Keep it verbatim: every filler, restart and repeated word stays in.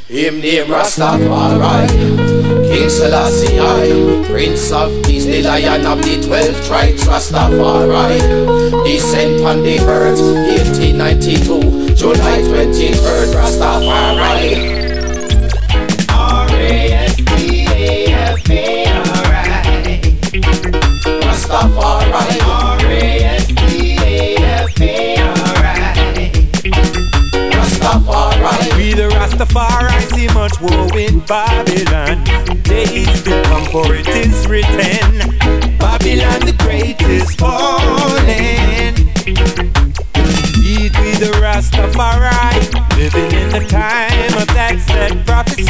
Him name Rastafari, King Selassie I, Prince of Peace, the Lion of the twelve tribes, Rastafari. Descent on the earth, eighteen ninety-two, July twenty-third, Rastafari. R A S T A F A R I, Rastafari. R A S T A F A R I, Rastafari. We the Rastafari see much woe in Babylon. Days to come, for it is written, Babylon the great is falling. Indeed we the Rastafari, living in the time of that said prophecy.